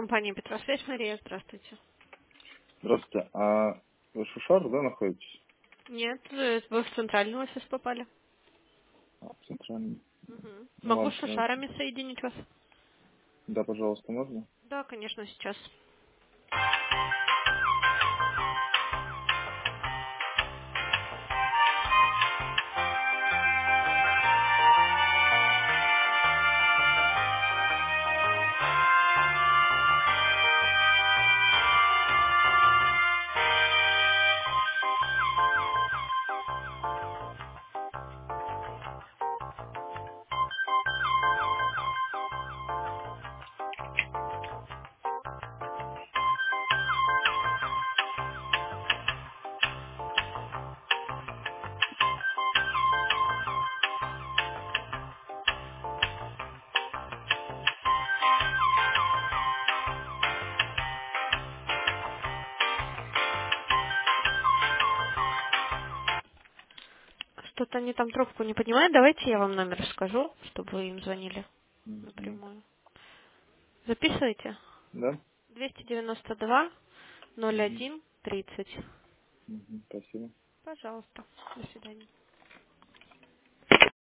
компания Петросвязь, Мария, здравствуйте. Здравствуйте. А вы в Шушар, да, находитесь? Нет, вы в центральный офис попали. А, в центральном. Мгм. Ну Могу ладно, с тогда. шушарами соединить вас? Да, пожалуйста, можно? Да, конечно, сейчас. Что-то они там трубку не поднимают. Давайте я вам номер скажу, чтобы вы им звонили Мгм. напрямую. Записывайте. Да? 292 Мгм. 01 30. Мгм. Спасибо. Пожалуйста. До свидания.